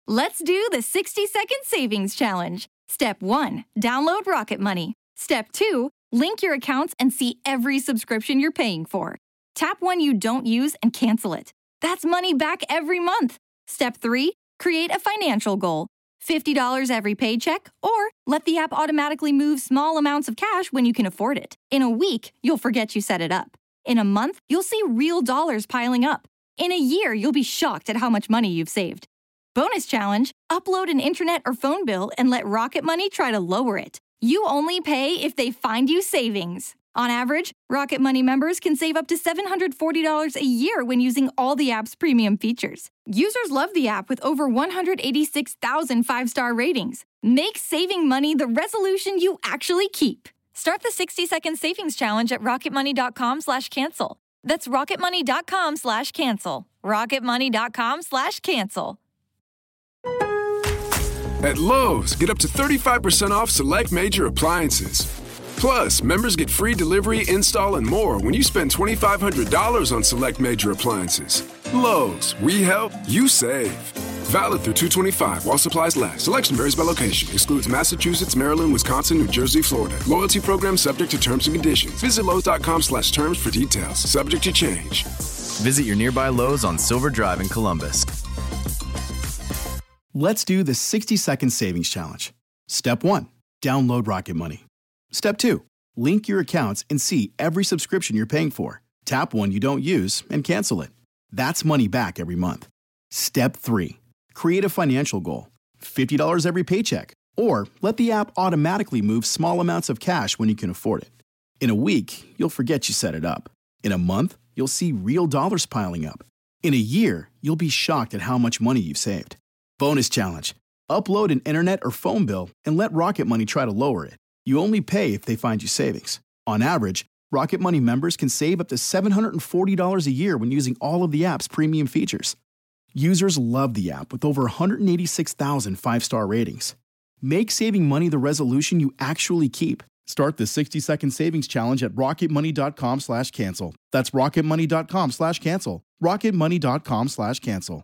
Let's do the 60-second savings challenge. Step 1, download Rocket Money. Step 2, link your accounts and see every subscription you're paying for. Tap one you don't use and cancel it. That's money back every month. Step 3, create a financial goal. $50 every paycheck, or let the app automatically move small amounts of cash when you can afford it. In a week, you'll forget you set it up. In a month, you'll see real dollars piling up. In a year, you'll be shocked at how much money you've saved. Bonus challenge, upload an internet or phone bill and let Rocket Money try to lower it. You only pay if they find you savings. On average, Rocket Money members can save up to $740 a year when using all the app's premium features. Users love the app with over 186,000 five-star ratings. Make saving money the resolution you actually keep. Start the 60-second savings challenge at rocketmoney.com/cancel. That's rocketmoney.com/cancel. rocketmoney.com/cancel. At Lowe's, get up to 35% off select major appliances. Plus, members get free delivery, install, and more when you spend $2,500 on select major appliances. Lowe's, we help, you save. Valid through 2/25 while supplies last. Selection varies by location. Excludes Massachusetts, Maryland, Wisconsin, New Jersey, Florida. Loyalty program subject to terms and conditions. Visit Lowe's.com/terms for details. Subject to change. Visit your nearby Lowe's on Silver Drive in Columbus. Let's do the 60-second savings challenge. Step 1, download Rocket Money. Step 2, link your accounts and see every subscription you're paying for. Tap one you don't use and cancel it. That's money back every month. Step 3, create a financial goal. $50 every paycheck. Or let the app automatically move small amounts of cash when you can afford it. In a week, you'll forget you set it up. In a month, you'll see real dollars piling up. In a year, you'll be shocked at how much money you've saved. Bonus challenge. Upload an internet or phone bill and let Rocket Money try to lower it. You only pay if they find you savings. On average, Rocket Money members can save up to $740 a year when using all of the app's premium features. Users love the app with over 186,000 five-star ratings. Make saving money the resolution you actually keep. Start the 60-second savings challenge at rocketmoney.com/cancel. That's rocketmoney.com/cancel. rocketmoney.com/cancel.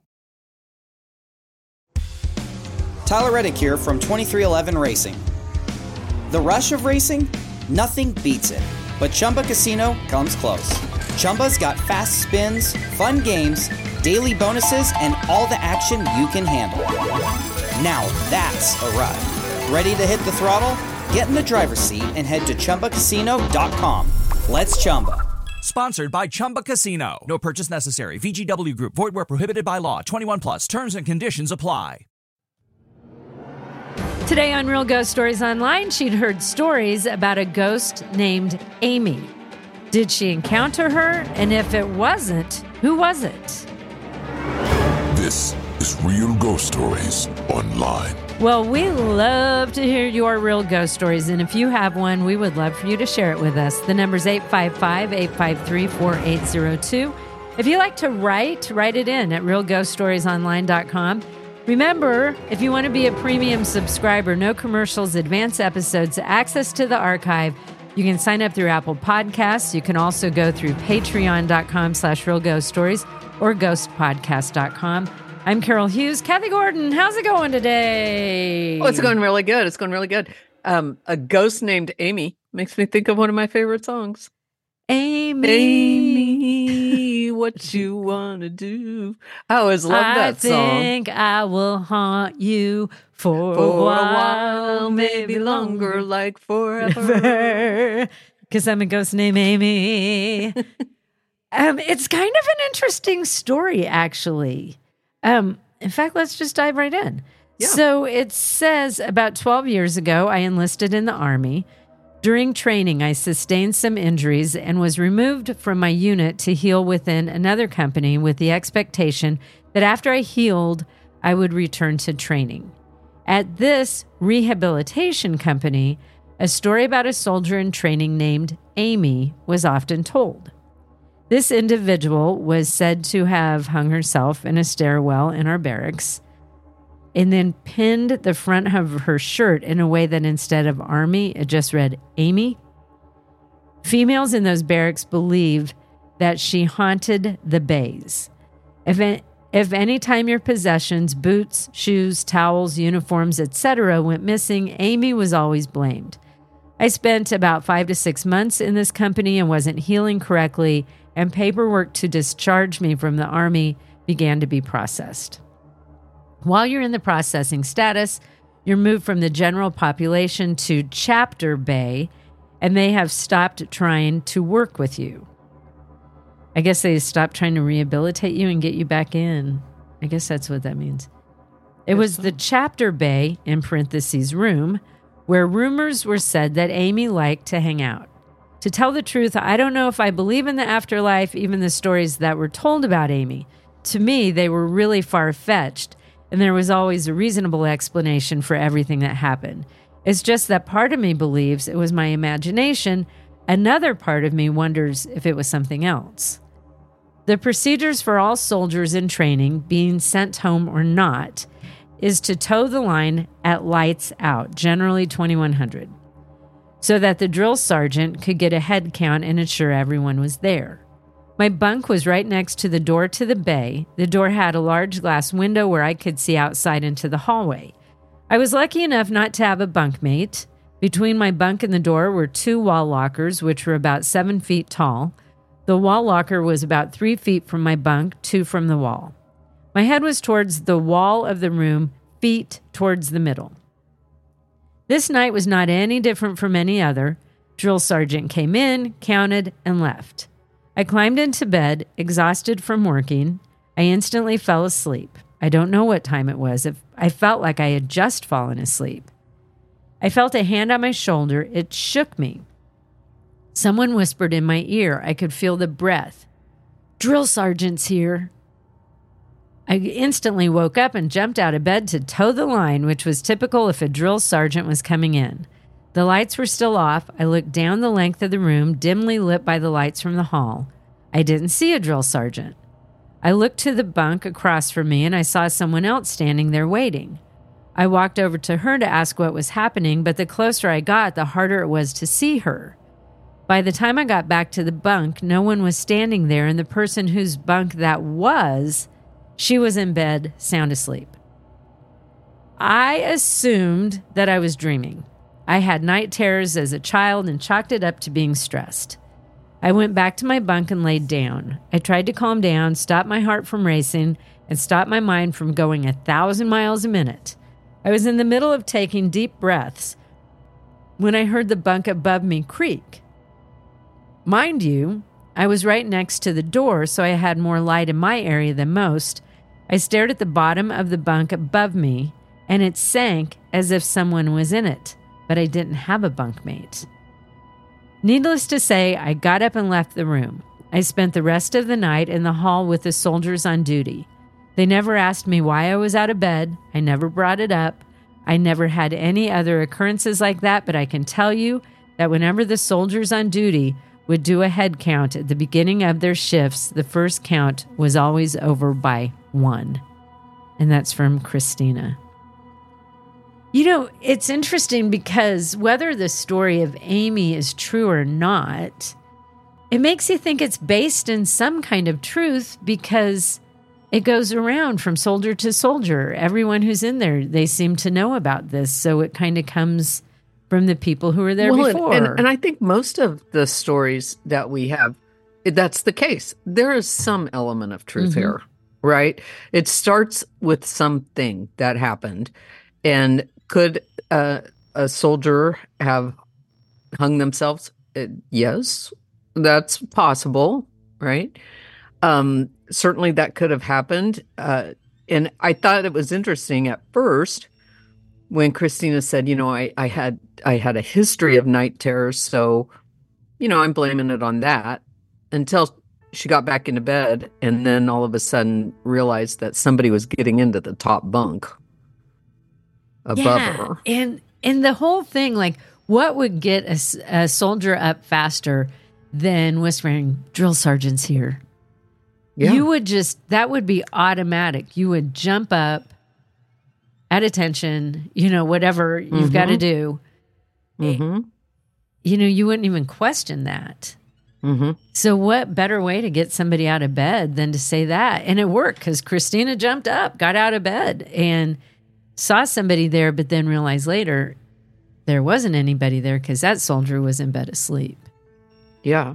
Tyler Reddick here from 23XI Racing. The rush of racing? Nothing beats it. But Chumba Casino comes close. Chumba's got fast spins, fun games, daily bonuses, and all the action you can handle. Now that's a ride. Ready to hit the throttle? Get in the driver's seat and head to ChumbaCasino.com. Let's Chumba. Sponsored by Chumba Casino. No purchase necessary. VGW Group. Void where prohibited by law. 21 plus. Terms and conditions apply. Today on Real Ghost Stories Online, she'd heard stories about a ghost named Amy. Did she encounter her? And if it wasn't, who was it? This is Real Ghost Stories Online. Well, we love to hear your real ghost stories, and if you have one, we would love for you to share it with us. The number's 855-853-4802. If you like to write it in at realghoststoriesonline.com. Remember, if you want to be a premium subscriber, no commercials, advanced episodes, access to the archive, you can sign up through Apple Podcasts. You can also go through patreon.com/realghoststories or ghostpodcast.com. I'm Carol Hughes. Kathy Gordon, how's it going today? Oh, it's going really good. It's going really good. A ghost named Amy makes me think of one of my favorite songs. Amy, what you want to do? I always love that song. I think I will haunt you for a while, maybe longer, like forever. Because I'm a ghost named Amy. It's kind of an interesting story, actually. In fact, let's just dive right in. Yeah. So it says, about 12 years ago, I enlisted in the Army. During training, I sustained some injuries and was removed from my unit to heal within another company with the expectation that after I healed, I would return to training. At this rehabilitation company, a story about a soldier in training named Amy was often told. This individual was said to have hung herself in a stairwell in our barracks and then pinned the front of her shirt in a way that instead of Army, it just read Amy. Females in those barracks believe that she haunted the bays. If any time your possessions, boots, shoes, towels, uniforms, etc. went missing, Amy was always blamed. I spent about 5 to 6 months in this company and wasn't healing correctly, and paperwork to discharge me from the Army began to be processed. While you're in the processing status, you're moved from the general population to Chapter Bay, and they have stopped trying to work with you. I guess they stopped trying to rehabilitate you and get you back in. I guess that's what that means. It was the Chapter Bay, in parentheses, room, where rumors were said that Amy liked to hang out. To tell the truth, I don't know if I believe in the afterlife, even the stories that were told about Amy. To me, they were really far-fetched, and there was always a reasonable explanation for everything that happened. It's just that part of me believes it was my imagination. Another part of me wonders if it was something else. The procedures for all soldiers in training, being sent home or not, is to toe the line at lights out, generally 2100, so that the drill sergeant could get a head count and ensure everyone was there. My bunk was right next to the door to the bay. The door had a large glass window where I could see outside into the hallway. I was lucky enough not to have a bunkmate. Between my bunk and the door were 2 wall lockers, which were about 7 feet tall. The wall locker was about 3 feet from my bunk, 2 from the wall. My head was towards the wall of the room, feet towards the middle. This night was not any different from any other. Drill sergeant came in, counted, and left. I climbed into bed, exhausted from working. I instantly fell asleep. I don't know what time it was. I felt like I had just fallen asleep. I felt a hand on my shoulder. It shook me. Someone whispered in my ear. I could feel the breath. "Drill sergeant's here." I instantly woke up and jumped out of bed to toe the line, which was typical if a drill sergeant was coming in. The lights were still off. I looked down the length of the room, dimly lit by the lights from the hall. I didn't see a drill sergeant. I looked to the bunk across from me, and I saw someone else standing there waiting. I walked over to her to ask what was happening, but the closer I got, the harder it was to see her. By the time I got back to the bunk, no one was standing there, and the person whose bunk that was, she was in bed, sound asleep. I assumed that I was dreaming. I had night terrors as a child and chalked it up to being stressed. I went back to my bunk and laid down. I tried to calm down, stop my heart from racing, and stop my mind from going 1,000 miles a minute. I was in the middle of taking deep breaths when I heard the bunk above me creak. Mind you, I was right next to the door, so I had more light in my area than most. I stared at the bottom of the bunk above me, and it sank as if someone was in it, but I didn't have a bunkmate. Needless to say, I got up and left the room. I spent the rest of the night in the hall with the soldiers on duty. They never asked me why I was out of bed. I never brought it up. I never had any other occurrences like that, but I can tell you that whenever the soldiers on duty would do a head count at the beginning of their shifts, the first count was always over by 1. And that's from Christina. You know, it's interesting because whether the story of Amy is true or not, it makes you think it's based in some kind of truth because it goes around from soldier to soldier. Everyone who's in there, they seem to know about this. So it kind of comes from the people who were there before. And I think most of the stories that we have, that's the case. There is some element of truth here, right? It starts with something that happened. And could a soldier have hung themselves? Yes, that's possible, right? Certainly that could have happened. And I thought it was interesting at first when Christina said, you know, I had a history of night terrors, so, you know, I'm blaming it on that, until she got back into bed and then all of a sudden realized that somebody was getting into the top bunk above her. And the whole thing, like, what would get a soldier up faster than whispering, "Drill sergeant's here"? Yeah. You would that would be automatic. You would jump up at attention, you know, whatever you've got to do. You know, you wouldn't even question that. Mm-hmm. So what better way to get somebody out of bed than to say that? And it worked because Christina jumped up, got out of bed, and saw somebody there, but then realized later there wasn't anybody there because that soldier was in bed asleep. Yeah.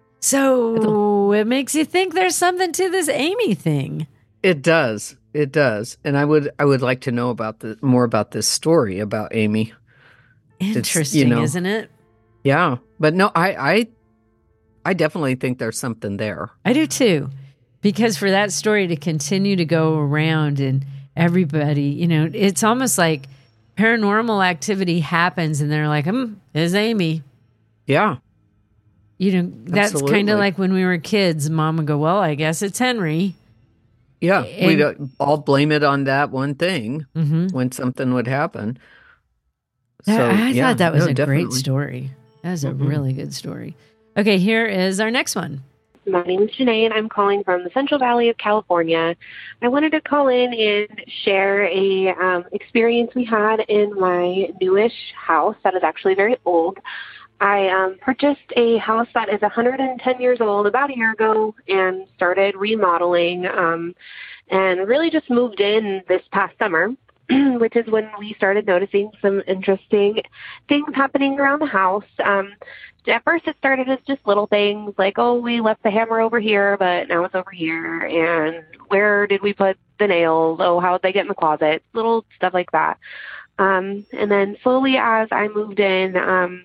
So it makes you think there's something to this Amy thing. It does. It does. And I would like to know about more about this story about Amy. Interesting, isn't it? Yeah. But no, I definitely think there's something there. I do too. Because for that story to continue to go around and everybody, it's almost like paranormal activity happens and they're like, it's Amy. Yeah. That's kind of like when we were kids, Mom would go, well, I guess it's Henry. Yeah. We'd all blame it on that one thing when something would happen. So, I thought that was a definitely great story. That was a really good story. Okay, here is our next one. My name is Janae, and I'm calling from the Central Valley of California. I wanted to call in and share a experience we had in my newish house that is actually very old. I purchased a house that is 110 years old about a year ago and started remodeling and really just moved in this past summer, which is when we started noticing some interesting things happening around the house. At first, it started as just little things like, oh, we left the hammer over here, but now it's over here. And where did we put the nails? Oh, how did they get in the closet? Little stuff like that. And then slowly as I moved in,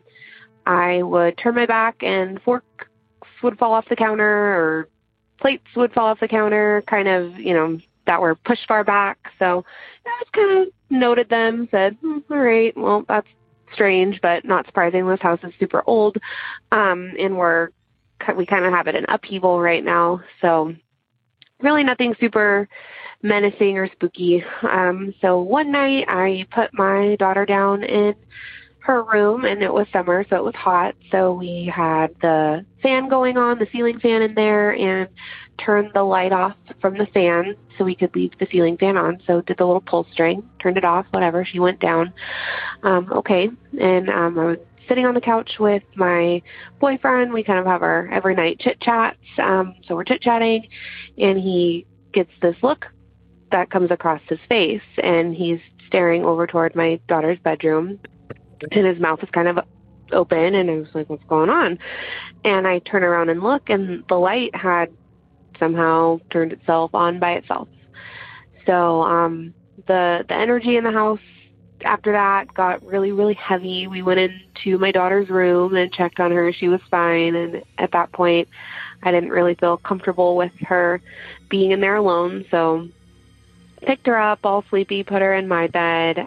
I would turn my back and forks would fall off the counter or plates would fall off the counter, kind of, that were pushed far back. So I just kind of noted them, said, all right, well, that's strange, but not surprising. This house is super old, and we kind of have it in upheaval right now. So really nothing super menacing or spooky. So one night I put my daughter down in her room, and it was summer, so it was hot. So we had the fan going on, the ceiling fan in there, and turned the light off from the fan so we could leave the ceiling fan on. So did the little pull string, turned it off, whatever. She went down. Okay. And I was sitting on the couch with my boyfriend. We kind of have our every night chit chats. So we're chit chatting, and he gets this look that comes across his face, and he's staring over toward my daughter's bedroom, and his mouth is kind of open, and I was like, what's going on? And I turn around and look, and the light had somehow turned itself on by itself. So the energy in the house after that got really, really heavy. We went into my daughter's room and checked on her. She was fine. And at that point, I didn't really feel comfortable with her being in there alone. So picked her up all sleepy, put her in my bed,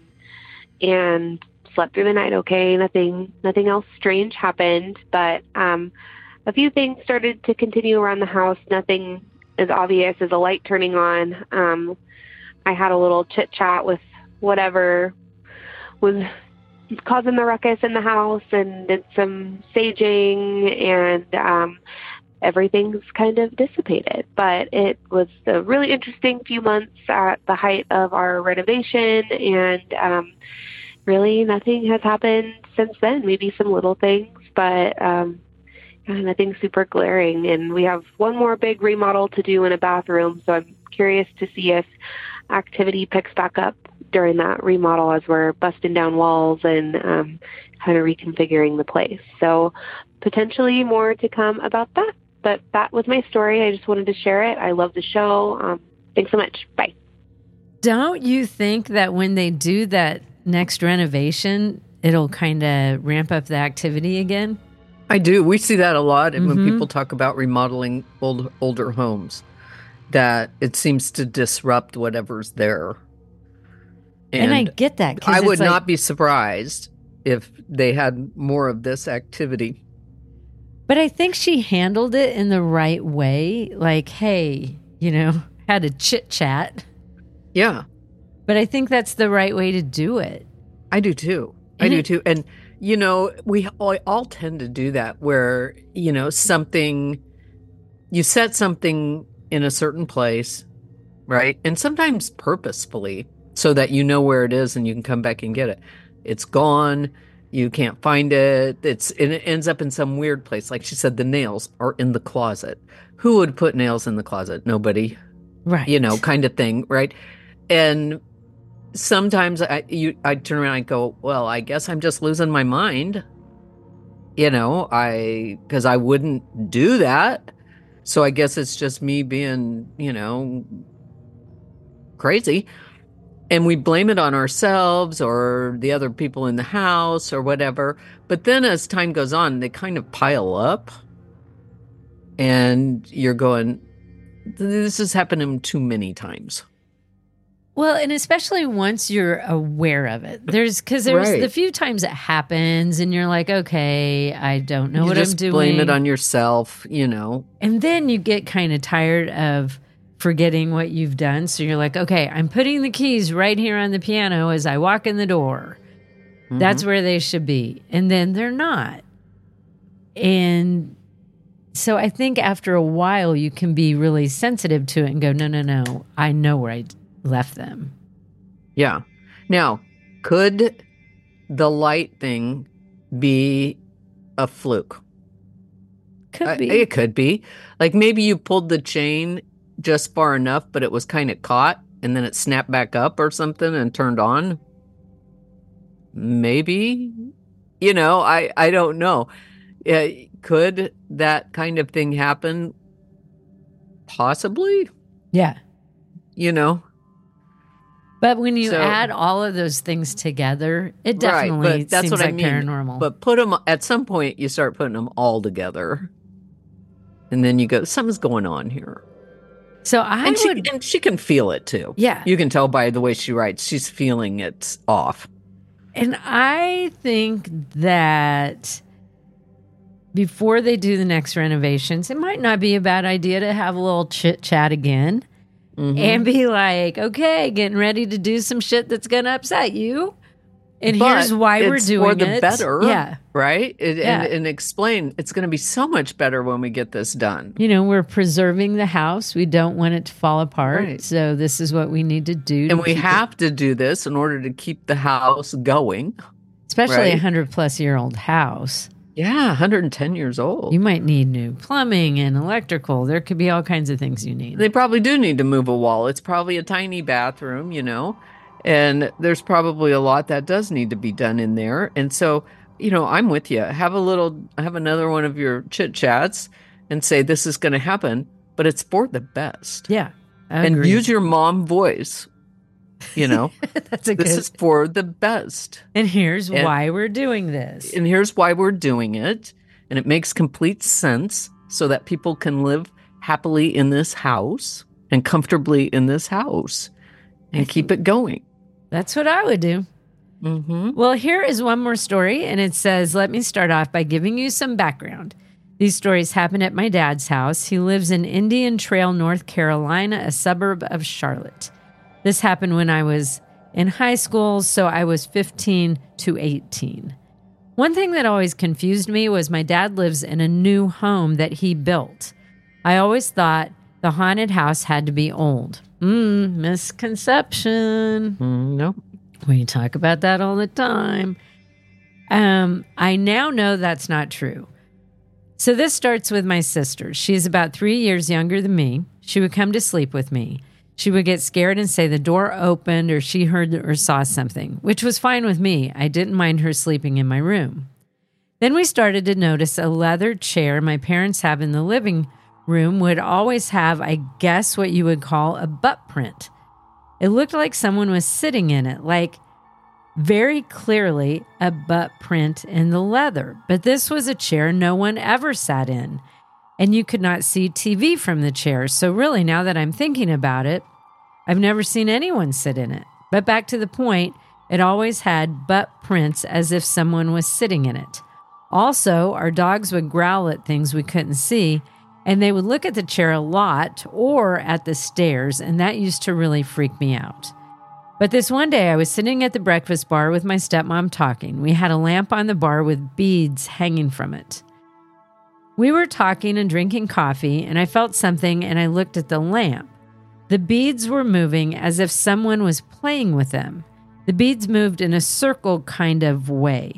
and slept through the night okay. Nothing else strange happened, but a few things started to continue around the house. Nothing as obvious as a light turning on. I had a little chit chat with whatever was causing the ruckus in the house and did some saging, and everything's kind of dissipated. But it was a really interesting few months at the height of our renovation, and really nothing has happened since then. Maybe some little things, but nothing super glaring. And we have one more big remodel to do in a bathroom, so I'm curious to see if activity picks back up during that remodel as we're busting down walls and kind of reconfiguring the place. So potentially more to come about that. But that was my story. I just wanted to share it. I love the show. Thanks so much. Bye. Don't you think that when they do that next renovation, it'll kind of ramp up the activity again? I do. We see that a lot when people talk about remodeling older homes, that it seems to disrupt whatever's there. And I get that. I would not be surprised if they had more of this activity. But I think she handled it in the right way. Like, hey, had a chit chat. Yeah. But I think that's the right way to do it. I do too. I do too. And, we all tend to do that where, you set something in a certain place, right? And sometimes purposefully so that you know where it is and you can come back and get it. It's gone. You can't find it. It ends up in some weird place. Like she said, the nails are in the closet. Who would put nails in the closet? Nobody. Right. Kind of thing, right? And sometimes I turn around and go, well, I guess I'm just losing my mind. Because I wouldn't do that. So I guess it's just me being, crazy. And we blame it on ourselves or the other people in the house or whatever. But then as time goes on, they kind of pile up. And you're going, this has happened too many times. Well, and especially once you're aware of it. There's Right. the few times it happens and you're like, okay, I don't know what I'm doing. Blame it on yourself, And then you get kind of tired of forgetting what you've done. So you're like, okay, I'm putting the keys right here on the piano as I walk in the door. Mm-hmm. That's where they should be. And then they're not. And so I think after a while, you can be really sensitive to it and go, no, I know where I left them. Yeah. Now, could the light thing be a fluke? Could be. It could be. Like maybe you pulled the chain just far enough, but it was kind of caught and then it snapped back up or something and turned on. Maybe, I don't know. Could that kind of thing happen? Possibly. Yeah. But when you So- add all of those things together, it definitely right, but that's seems what like I mean. paranormal. But put them at some point. You start putting them all together, and then you go, something's going on here. So And she can feel it too. Yeah. You can tell by the way she writes. She's feeling it's off. And I think that before they do the next renovations, it might not be a bad idea to have a little chit chat again and be like, okay, getting ready to do some shit that's going to upset you. And But here's why we're it's doing for the it. better. Yeah. Right? Yeah. And explain it's going to be so much better when we get this done. We're preserving the house. We don't want it to fall apart. Right. So this is what we need to do. And we have to do this in order to keep the house going. Especially right? a 100-plus-year-old house. Yeah, 110 years old. You might need new plumbing and electrical. There could be all kinds of things you need. They probably do need to move a wall. It's probably a tiny bathroom, and there's probably a lot that does need to be done in there. And so, I'm with you. Have another one of your chit chats and say, this is going to happen, but it's for the best. Yeah. And use your mom voice. That's this is for the best. And here's why we're doing this. And here's why we're doing it. And it makes complete sense so that people can live happily in this house and comfortably in this house and keep it going. That's what I would do. Mm-hmm. Well, here is one more story. And it says, let me start off by giving you some background. These stories happen at my dad's house. He lives in Indian Trail, North Carolina, a suburb of Charlotte. This happened when I was in high school, so I was 15 to 18. One thing that always confused me was my dad lives in a new home that he built. I always thought the haunted house had to be old. Misconception. No. We talk about that all the time. I now know that's not true. So this starts with my sister. She's about 3 years younger than me. She would come to sleep with me. She would get scared and say the door opened or she heard or saw something, which was fine with me. I didn't mind her sleeping in my room. Then we started to notice a leather chair my parents have in the living room would always have, I guess, what you would call a butt print. It looked like someone was sitting in it, like very clearly a butt print in the leather. But this was a chair no one ever sat in. And you could not see TV from the chair. So really, now that I'm thinking about it, I've never seen anyone sit in it. But back to the point, it always had butt prints as if someone was sitting in it. Also, our dogs would growl at things we couldn't see, and they would look at the chair a lot or at the stairs, and that used to really freak me out. But this one day, I was sitting at the breakfast bar with my stepmom talking. We had a lamp on the bar with beads hanging from it. We were talking and drinking coffee, and I felt something, and I looked at the lamp. The beads were moving as if someone was playing with them. The beads moved in a circle kind of way,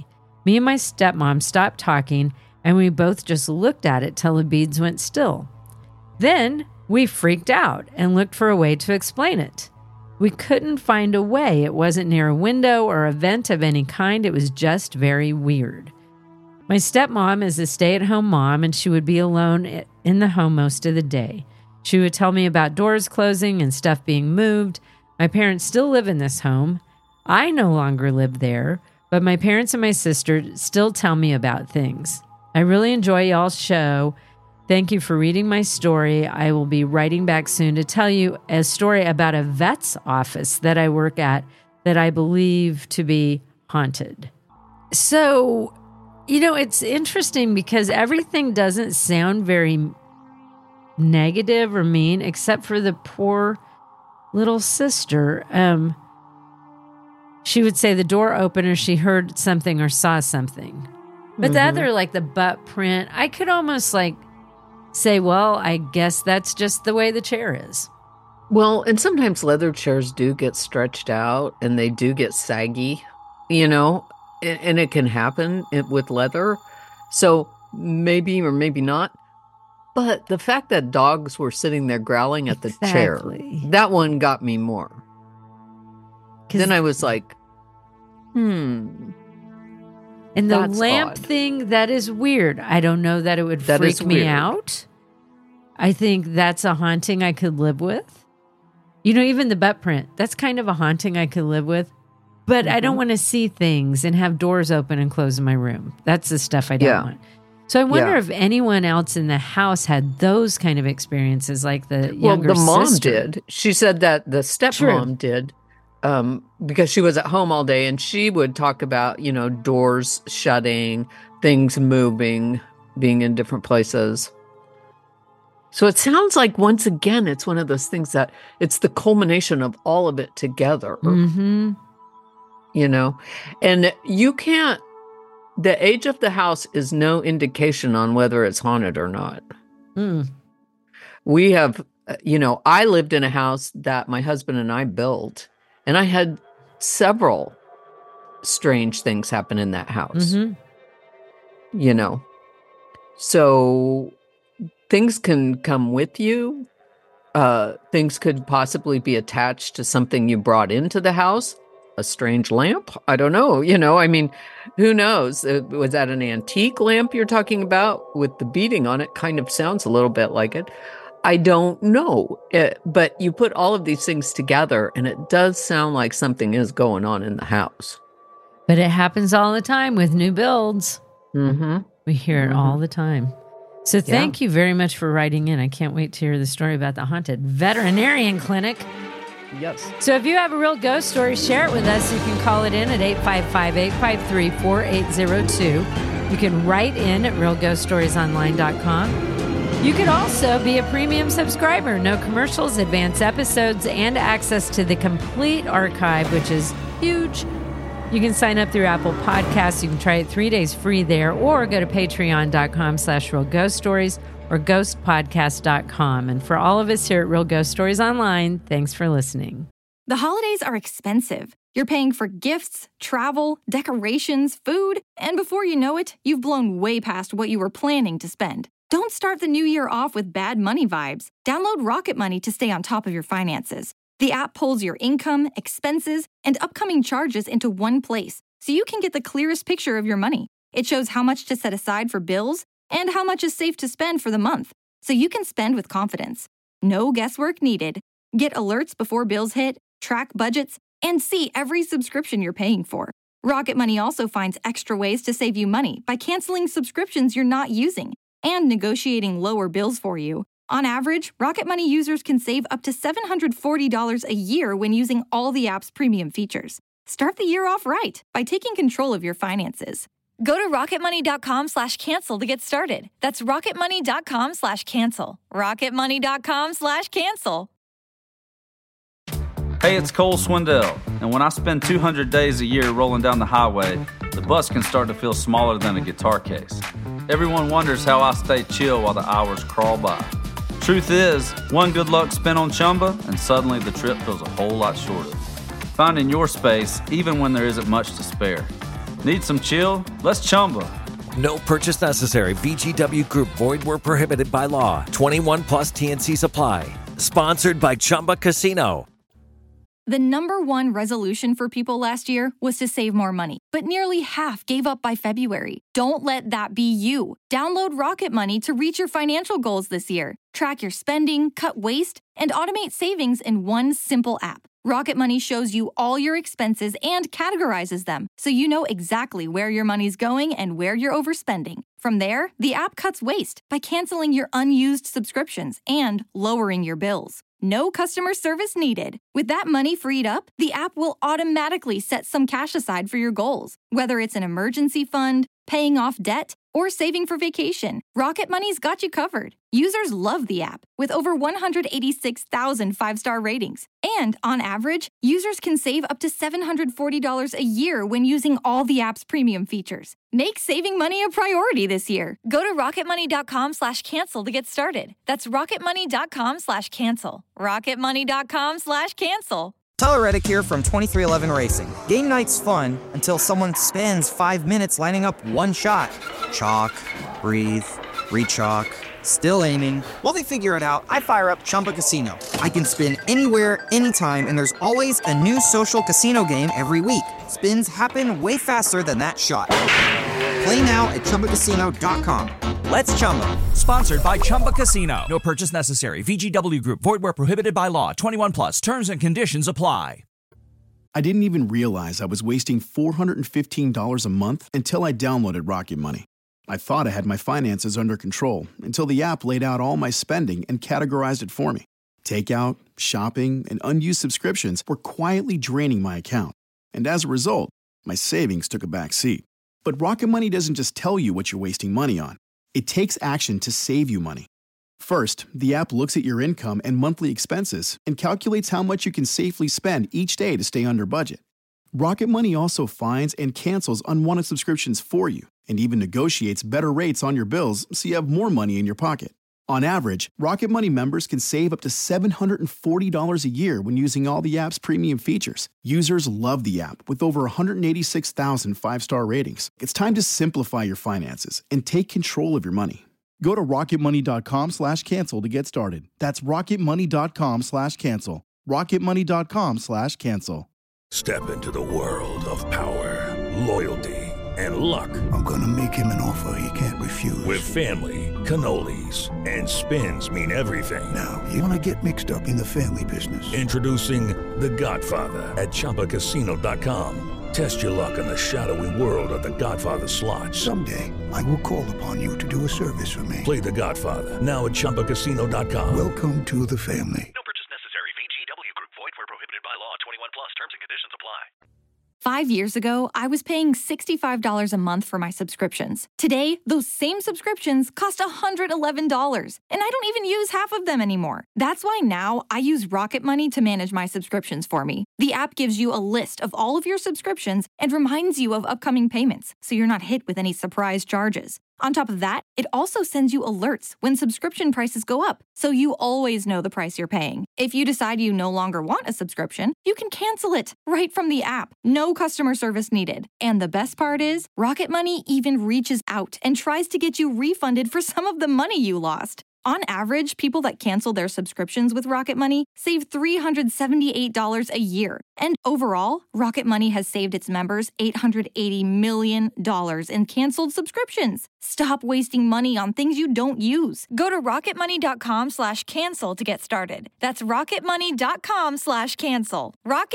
Me and my stepmom stopped talking, and we both just looked at it till the beads went still. Then we freaked out and looked for a way to explain it. We couldn't find a way. It wasn't near a window or a vent of any kind. It was just very weird. My stepmom is a stay-at-home mom, and she would be alone in the home most of the day. She would tell me about doors closing and stuff being moved. My parents still live in this home. I no longer live there, but my parents and my sister still tell me about things. I really enjoy y'all's show. Thank you for reading my story. I will be writing back soon to tell you a story about a vet's office that I work at that I believe to be haunted. So, it's interesting because everything doesn't sound very negative or mean, except for the poor little sister. She would say the door opened or she heard something or saw something. But the other, like the butt print, I could almost say, well, I guess that's just the way the chair is. Well, and sometimes leather chairs do get stretched out and they do get saggy, and it can happen with leather. So maybe or maybe not. But the fact that dogs were sitting there growling at the chair, that one got me more. Then I was like, And the lamp thing, that is weird. I don't know that it would freak me out. I think that's a haunting I could live with. Even the butt print, that's kind of a haunting I could live with. But I don't want to see things and have doors open and close in my room. That's the stuff I don't want. So I wonder if anyone else in the house had those kind of experiences, like the younger sister. Well, the mom did. She said that the stepmom did. Because she was at home all day, and she would talk about, doors shutting, things moving, being in different places. So it sounds like, once again, it's one of those things that it's the culmination of all of it together. And you can't, the age of the house is no indication on whether it's haunted or not. We have, I lived in a house that my husband and I built. And I had several strange things happen in that house, So things can come with you. Things could possibly be attached to something you brought into the house. A strange lamp? I don't know. Who knows? Was that an antique lamp you're talking about with the beading on it? Kind of sounds a little bit like it. I don't know, but you put all of these things together and it does sound like something is going on in the house. But it happens all the time with new builds. We hear it all the time. So thank you very much for writing in. I can't wait to hear the story about the haunted veterinarian clinic. Yes. So if you have a real ghost story, share it with us. You can call it in at 855-853-4802. You can write in at realghoststoriesonline.com. You could also be a premium subscriber. No commercials, advanced episodes, and access to the complete archive, which is huge. You can sign up through Apple Podcasts. You can try it 3 days free there, or go to patreon.com/realghoststories or ghostpodcast.com. And for all of us here at Real Ghost Stories Online, thanks for listening. The holidays are expensive. You're paying for gifts, travel, decorations, food, and before you know it, you've blown way past what you were planning to spend. Don't start the new year off with bad money vibes. Download Rocket Money to stay on top of your finances. The app pulls your income, expenses, and upcoming charges into one place, so you can get the clearest picture of your money. It shows how much to set aside for bills and how much is safe to spend for the month, so you can spend with confidence. No guesswork needed. Get alerts before bills hit, track budgets, and see every subscription you're paying for. Rocket Money also finds extra ways to save you money by canceling subscriptions you're not using and negotiating lower bills for you. On average, Rocket Money users can save up to $740 a year when using all the app's premium features. Start the year off right by taking control of your finances. Go to rocketmoney.com/cancel to get started. That's rocketmoney.com/cancel. rocketmoney.com/cancel. Hey, it's Cole Swindell, and when I spend 200 days a year rolling down the highway, the bus can start to feel smaller than a guitar case. Everyone wonders how I stay chill while the hours crawl by. Truth is, one good luck spin on Chumba, and suddenly the trip feels a whole lot shorter. Finding your space, even when there isn't much to spare. Need some chill? Let's Chumba. No purchase necessary. VGW Group. Void where prohibited by law. 21 plus TNCs apply. Sponsored by Chumba Casino. The number one resolution for people last year was to save more money, but nearly half gave up by February. Don't let that be you. Download Rocket Money to reach your financial goals this year. Track your spending, cut waste, and automate savings in one simple app. Rocket Money shows you all your expenses and categorizes them, so you know exactly where your money's going and where you're overspending. From there, the app cuts waste by canceling your unused subscriptions and lowering your bills. No customer service needed. With that money freed up, the app will automatically set some cash aside for your goals. Whether it's an emergency fund, paying off debt, or saving for vacation, Rocket Money's got you covered. Users love the app, with over 186,000 five-star ratings. And on average, users can save up to $740 a year when using all the app's premium features. Make saving money a priority this year. Go to rocketmoney.com/cancel to get started. That's rocketmoney.com/cancel. rocketmoney.com/cancel. Tyler Reddick here from 2311 Racing. Game night's fun until someone spends 5 minutes lining up one shot. Chalk, breathe, re-chalk, still aiming. While they figure it out, I fire up Chumba Casino. I can spin anywhere, anytime, and there's always a new social casino game every week. Spins happen way faster than that shot. Play now at ChumbaCasino.com. Let's Chumba. Sponsored by Chumba Casino. No purchase necessary. VGW Group. Void where prohibited by law. 21 plus. Terms and conditions apply. I didn't even realize I was wasting $415 a month until I downloaded Rocket Money. I thought I had my finances under control until the app laid out all my spending and categorized it for me. Takeout, shopping, and unused subscriptions were quietly draining my account. And as a result, my savings took a back seat. But Rocket Money doesn't just tell you what you're wasting money on. It takes action to save you money. First, the app looks at your income and monthly expenses and calculates how much you can safely spend each day to stay under budget. Rocket Money also finds and cancels unwanted subscriptions for you and even negotiates better rates on your bills so you have more money in your pocket. On average, Rocket Money members can save up to $740 a year when using all the app's premium features. Users love the app with over 186,000 five-star ratings. It's time to simplify your finances and take control of your money. Go to rocketmoney.com/cancel to get started. That's rocketmoney.com/cancel. rocketmoney.com/cancel. Step into the world of power, loyalty, and luck. I'm gonna make him an offer he can't refuse. With family, cannolis, and spins mean everything. Now, you wanna get mixed up in the family business. Introducing The Godfather at ChumbaCasino.com. Test your luck in the shadowy world of The Godfather slot. Someday, I will call upon you to do a service for me. Play The Godfather now at ChumbaCasino.com. Welcome to the family. No purchase necessary. VGW Group. Void where prohibited by law. 21 plus. Terms and conditions apply. 5 years ago, I was paying $65 a month for my subscriptions. Today, those same subscriptions cost $111, and I don't even use half of them anymore. That's why now I use Rocket Money to manage my subscriptions for me. The app gives you a list of all of your subscriptions and reminds you of upcoming payments, so you're not hit with any surprise charges. On top of that, it also sends you alerts when subscription prices go up, so you always know the price you're paying. If you decide you no longer want a subscription, you can cancel it right from the app. No customer service needed. And the best part is, Rocket Money even reaches out and tries to get you refunded for some of the money you lost. On average, people that cancel their subscriptions with Rocket Money save $378 a year. And overall, Rocket Money has saved its members $880 million in canceled subscriptions. Stop wasting money on things you don't use. Go to rocketmoney.com/cancel to get started. That's rocketmoney.com/cancel.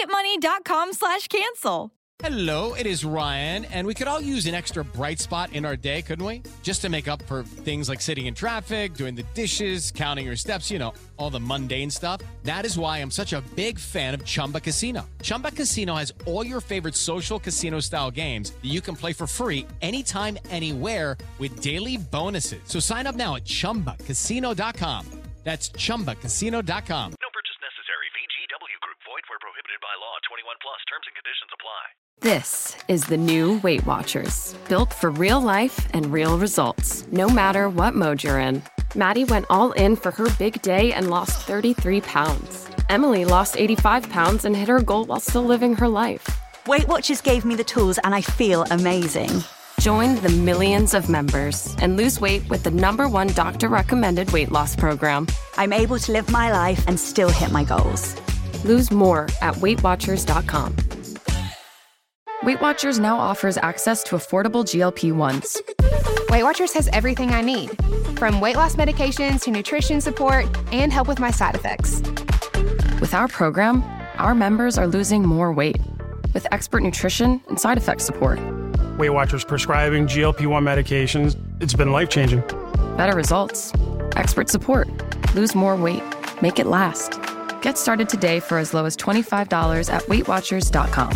rocketmoney.com/cancel. Hello, it is Ryan, and we could all use an extra bright spot in our day, couldn't we? Just to make up for things like sitting in traffic, doing the dishes, counting your steps, you know, all the mundane stuff. That is why I'm such a big fan of Chumba Casino. Chumba Casino has all your favorite social casino-style games that you can play for free anytime, anywhere with daily bonuses. So sign up now at ChumbaCasino.com. That's ChumbaCasino.com. No purchase necessary. VGW Group. Void where prohibited by law. 21 plus. Terms and conditions apply. This is the new Weight Watchers, built for real life and real results, no matter what mode you're in. Maddie went all in for her big day and lost 33 pounds. Emily lost 85 pounds and hit her goal while still living her life. Weight Watchers gave me the tools and I feel amazing. Join the millions of members and lose weight with the #1 doctor-recommended weight loss program. I'm able to live my life and still hit my goals. Lose more at WeightWatchers.com. Weight Watchers now offers access to affordable GLP-1s. Weight Watchers has everything I need, from weight loss medications to nutrition support and help with my side effects. With our program, our members are losing more weight with expert nutrition and side effect support. Weight Watchers prescribing GLP-1 medications, it's been life-changing. Better results, expert support, lose more weight, make it last. Get started today for as low as $25 at WeightWatchers.com.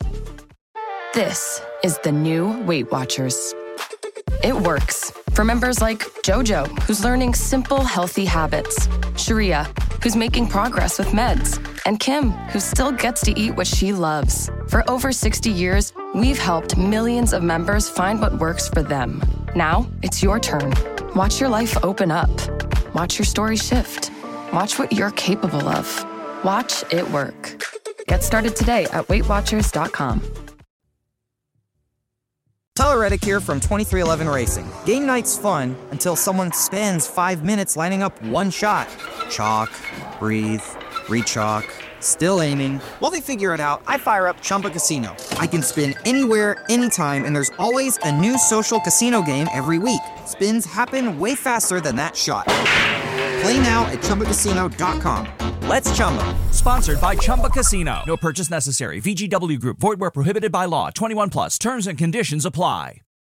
This is the new Weight Watchers. It works for members like Jojo, who's learning simple, healthy habits, Sharia, who's making progress with meds, and Kim, who still gets to eat what she loves. For over 60 years, we've helped millions of members find what works for them. Now, it's your turn. Watch your life open up. Watch your story shift. Watch what you're capable of. Watch it work. Get started today at WeightWatchers.com. Tyler Reddick here from 2311 Racing. Game night's fun until someone spends 5 minutes lining up one shot. Chalk, breathe, re-chalk, still aiming. While they figure it out, I fire up Chumba Casino. I can spin anywhere, anytime, and there's always a new social casino game every week. Spins happen way faster than that shot. Play now at ChumbaCasino.com. Let's Chumba. Sponsored by Chumba Casino. No purchase necessary. VGW Group. Void where prohibited by law. 21 plus. Terms and conditions apply.